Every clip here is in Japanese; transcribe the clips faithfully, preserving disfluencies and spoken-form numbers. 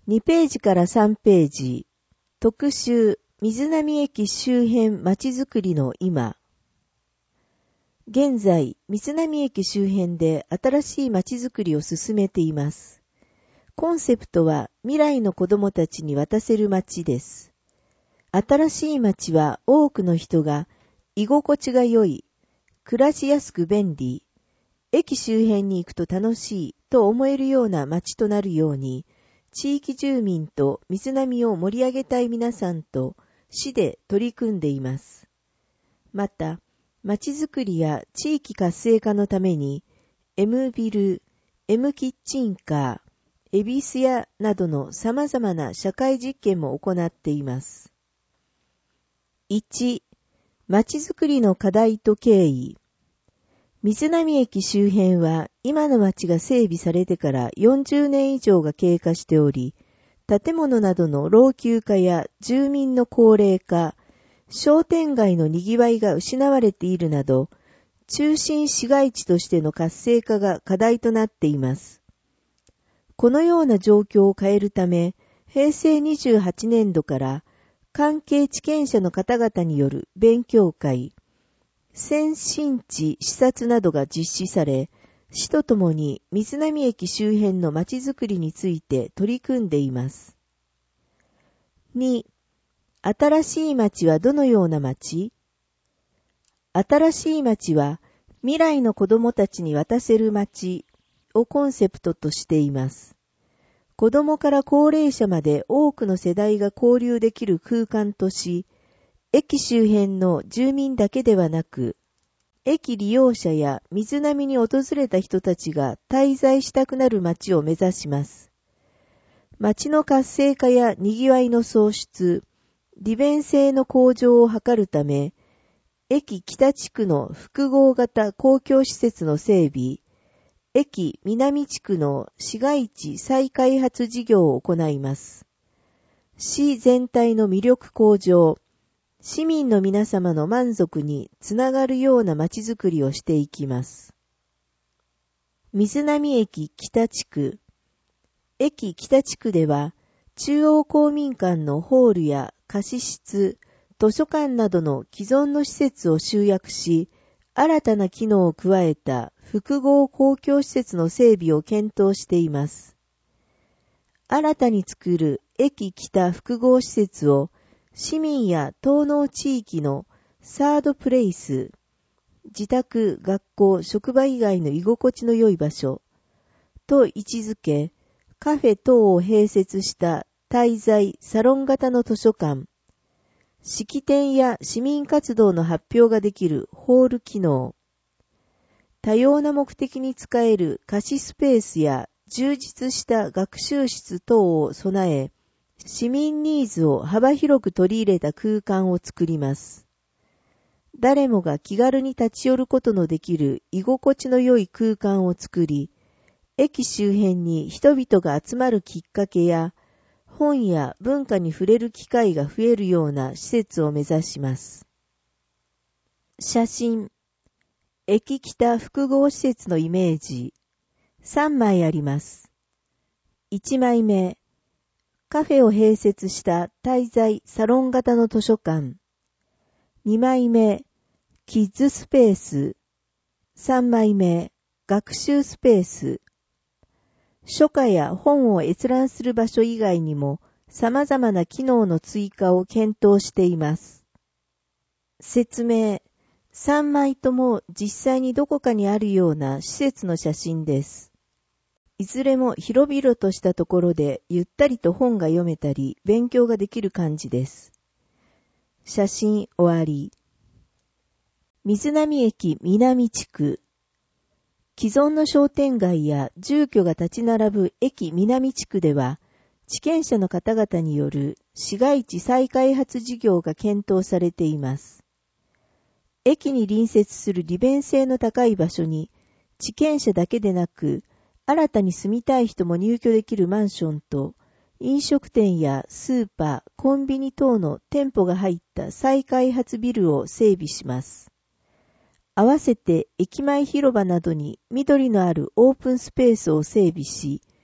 にページからさんページ、特集、水波駅周辺まちづくりの今。現在、水波駅周辺で新しいまちづくりを進めています。コンセプトは未来の子供たちに渡せる街です。新しい街は多くの人が居心地が良い、暮らしやすく便利、駅周辺に行くと楽しいと思えるような街となるように、地域住民と水波を盛り上げたい皆さんと市で取り組んでいます。また、街づくりや地域活性化のために、M ビル、M キッチンカー、恵比寿屋などの様々な社会実験も行っています。いち、街づくりの課題と経緯。水波駅周辺は今の街が整備されてからよんじゅうねん以上が経過しており、建物などの老朽化や住民の高齢化、商店街の賑わいが失われているなど、中心市街地としての活性化が課題となっています。このような状況を変えるため、へいせいにじゅうはちねんどから関係地権者の方々による勉強会、先進地視察などが実施され、市とともに水波駅周辺の街づくりについて取り組んでいます。に、新しい街はどのような街？新しい街は未来の子供たちに渡せる街をコンセプトとしています。子供から高齢者まで多くの世代が交流できる空間とし、駅周辺の住民だけではなく、駅利用者や水波に訪れた人たちが滞在したくなる街を目指します。街の活性化や賑わいの創出、利便性の向上を図るため、駅北地区の複合型公共施設の整備、駅南地区の市街地再開発事業を行います。市全体の魅力向上、市民の皆様の満足につながるような街づくりをしていきます。水波駅北地区。駅北地区では、中央公民館のホールや貸室、図書館などの既存の施設を集約し、新たな機能を加えた複合公共施設の整備を検討しています。新たに作る駅北複合施設を市民や東農地域のサードプレイス、自宅、学校、職場以外の居心地の良い場所と位置づけ、カフェ等を併設した滞在、サロン型の図書館、式典や市民活動の発表ができるホール機能、多様な目的に使える貸しスペースや充実した学習室等を備え、市民ニーズを幅広く取り入れた空間を作ります。誰もが気軽に立ち寄ることのできる居心地の良い空間を作り、駅周辺に人々が集まるきっかけや、本や文化に触れる機会が増えるような施設を目指します。写真。駅北複合施設のイメージ。さんまいあります。いちまいめ。カフェを併設した滞在サロン型の図書館。にまいめ、キッズスペース。さんまいめ、学習スペース。書架や本を閲覧する場所以外にも様々な機能の追加を検討しています。説明。さんまいとも実際にどこかにあるような施設の写真です。いずれも広々としたところでゆったりと本が読めたり勉強ができる感じです。写真終わり。水波駅南地区。既存の商店街や住居が立ち並ぶ駅南地区では、地権者の方々による市街地再開発事業が検討されています。駅に隣接する利便性の高い場所に、地権者だけでなく、新たに住みたい人も入居できるマンションと、飲食店やスーパー、コンビニ等の店舗が入った再開発ビルを整備します。合わせて駅前広場などに緑のあるオープンスペースを整備し、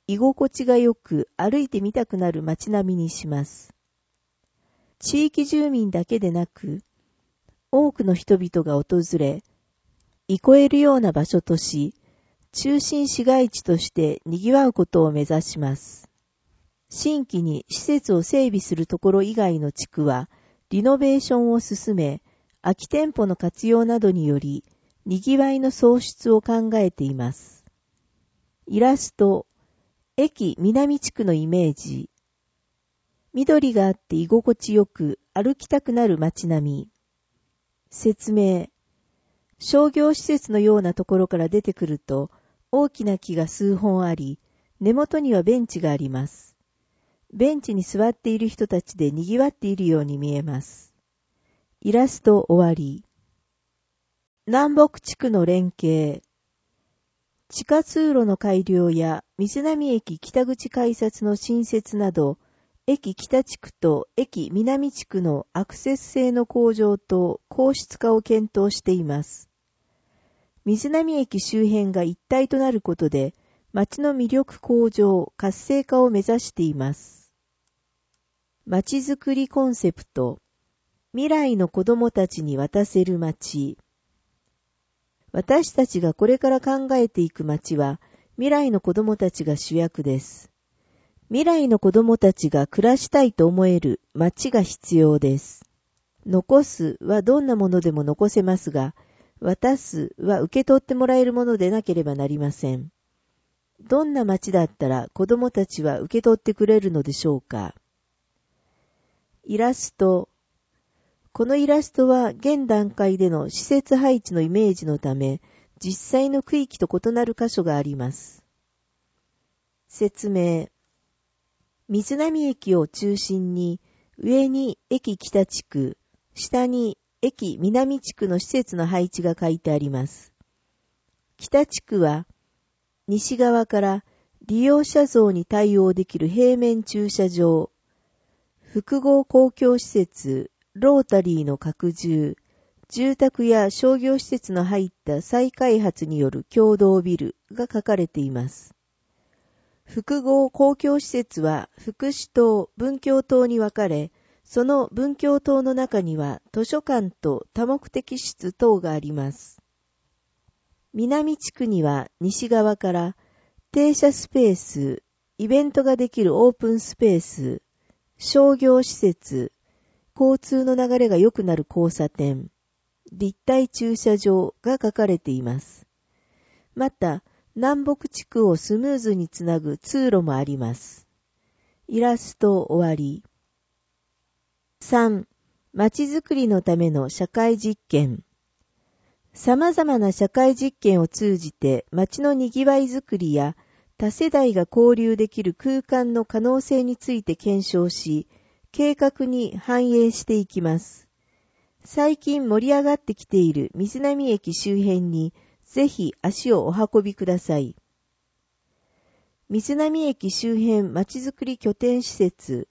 居心地がよく歩いてみたくなる街並みにします。地域住民だけでなく、多くの人々が訪れ、憩えるような場所とし、中心市街地として賑わうことを目指します。新規に施設を整備するところ以外の地区は、リノベーションを進め、空き店舗の活用などにより、賑わいの創出を考えています。イラスト、駅南地区のイメージ。緑があって居心地よく歩きたくなる街並み。説明。商業施設のようなところから出てくると、大きな木が数本あり、根元にはベンチがあります。ベンチに座っている人たちで賑わっているように見えます。イラスト終わり。南北地区の連携。地下通路の改良や水波駅北口改札の新設など、駅北地区と駅南地区のアクセス性の向上と硬質化を検討しています。水波駅周辺が一体となることで、街の魅力向上、活性化を目指しています。街づくりコンセプト。未来の子供たちに渡せる街。私たちがこれから考えていく街は、未来の子供たちが主役です。未来の子供たちが暮らしたいと思える街が必要です。残すはどんなものでも残せますが、渡すは受け取ってもらえるものでなければなりません。どんな街だったら子供たちは受け取ってくれるのでしょうか。イラスト。このイラストは現段階での施設配置のイメージのため、実際の区域と異なる箇所があります。説明。水波駅を中心に、上に駅北地区、下に駅南地区の施設の配置が書いてあります。北地区は、西側から利用者増に対応できる平面駐車場、複合公共施設、ロータリーの拡充、住宅や商業施設の入った再開発による共同ビルが書かれています。複合公共施設は福祉棟、文教棟に分かれ、その文教棟の中には図書館と多目的室等があります。南地区には西側から停車スペース、イベントができるオープンスペース、商業施設、交通の流れが良くなる交差点、立体駐車場が書かれています。また、南北地区をスムーズにつなぐ通路もあります。イラスト終わり。さん. 街づくりのための社会実験。様々な社会実験を通じて街のにぎわいづくりや多世代が交流できる空間の可能性について検証し、計画に反映していきます。最近盛り上がってきている水波駅周辺にぜひ足をお運びください。水波駅周辺まちづくり拠点施設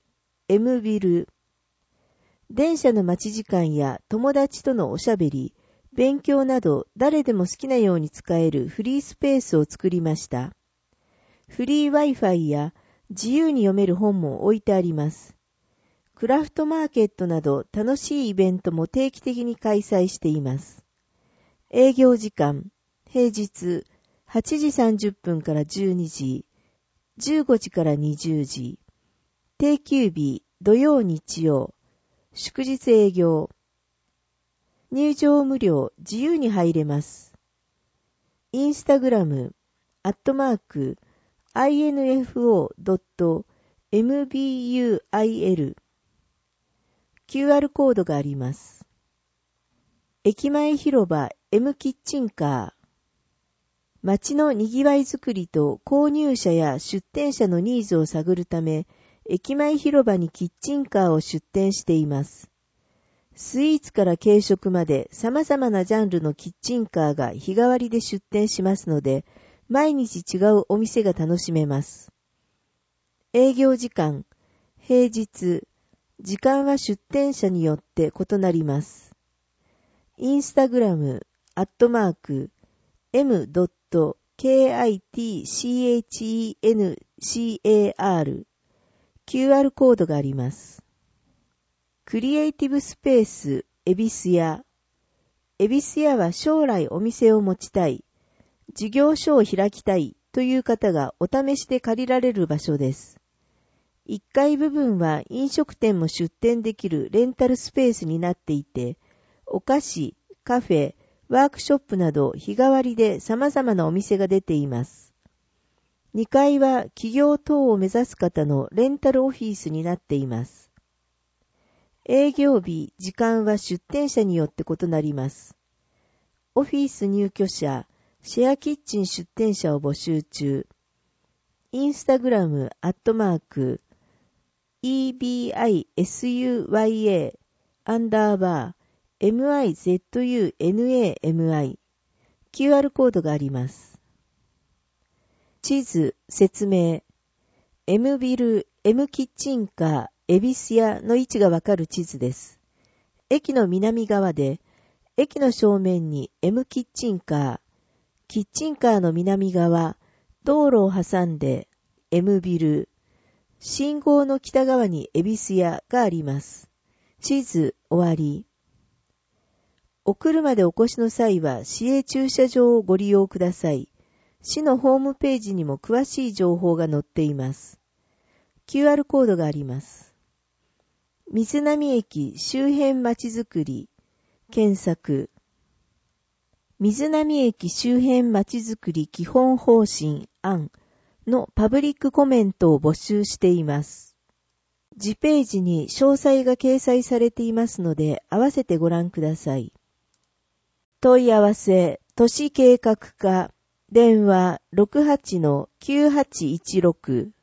M ビル。電車の待ち時間や友達とのおしゃべり、勉強など誰でも好きなように使えるフリースペースを作りました。フリー Wi-Fi や自由に読める本も置いてあります。クラフトマーケットなど楽しいイベントも定期的に開催しています。営業時間、平日はちじさんじゅっぷんからじゅうにじ、じゅうごじからにじゅうじ、定休日、土曜日曜、祝日営業。入場無料、自由に入れます。インスタグラム、アットマーク、アイエヌエフオードットエムビーユーアイエルキューアール コードがあります。駅前広場 M キッチンカー。街のにぎわいづくりと購入者や出店者のニーズを探るため、駅前広場にキッチンカーを出店しています。スイーツから軽食まで様々なジャンルのキッチンカーが日替わりで出店しますので、毎日違うお店が楽しめます。営業時間、平日、時間は出店者によって異なります。インスタグラム、アットマーク、エムドットケーアイティーシーエイチイーエヌシーエーアール、キューアール コードがあります。クリエイティブスペース恵比寿屋。恵比寿屋は将来お店を持ちたい、事業所を開きたいという方がお試しで借りられる場所です。いっかい部分は飲食店も出店できるレンタルスペースになっていて、お菓子、カフェ、ワークショップなど日替わりで様々なお店が出ています。にかいは企業等を目指す方のレンタルオフィスになっています。営業日、時間は出店者によって異なります。オフィス入居者、シェアキッチン出店者を募集中。インスタグラム、アットマーク、イービーアイエスユーワイエー、アンダーバー、エムアイゼットユーエヌエーエムアイ、キューアール コードがあります。地図、説明。M ビル、M キッチンカー、恵比寿屋の位置がわかる地図です。駅の南側で、駅の正面に M キッチンカー、キッチンカーの南側、道路を挟んで M ビル、信号の北側に恵比寿屋があります。地図終わり。お車でお越しの際は市営駐車場をご利用ください。市のホームページにも詳しい情報が載っています。キューアール コードがあります。水波駅周辺まちづくり、検索。水波駅周辺まちづくり基本方針案のパブリックコメントを募集しています。次ページに詳細が掲載されていますので、合わせてご覧ください。問い合わせ、都市計画課、電話 ろくはちのきゅうはちいちろく